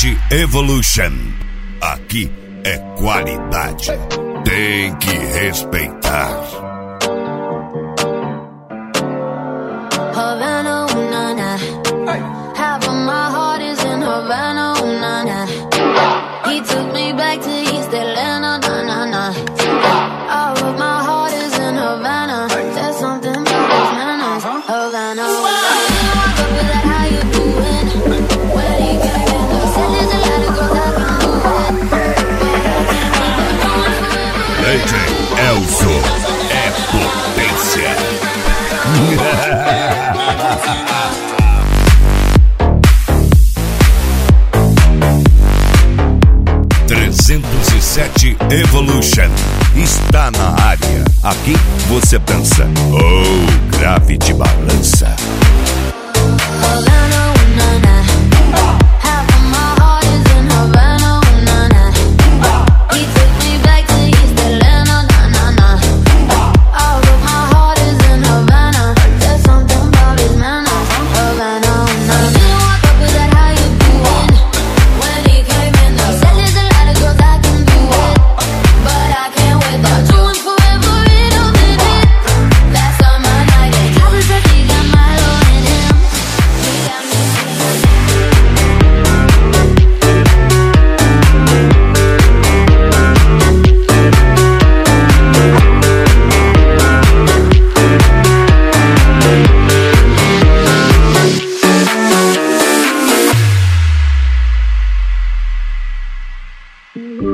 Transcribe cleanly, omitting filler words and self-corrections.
37 Evolution. Aqui é qualidade. Tem que respeitar. Havana, ooh, na, na. Half of my heart is in Havana, ooh, na, na. He took me back to East Atlanta, na, na, na. All of my heart is in Havana. There's something about his manners. Havana, ooh, na, na. Walk up with that, how you doing? When he came in, I said there's a lot of girls I can do it. DJ Elzo é potência. 307 Evolution está na área. Aqui você dança. Oh, grave de balança. Havana, ooh, na, na. Half of my heart is in Havana, ooh, na, na. He took me back to East Atlanta, na, na, na. All of my heart is in Havana. There's something about his manners. Havana, ooh, na, na. Didn't walk up with that, how you doing? When he came in, I said there's a lot of girls I can do it, but I can't wait. Thought you was forever in a minute. Last summer night, I was ready, got Milo in him. He got me singing.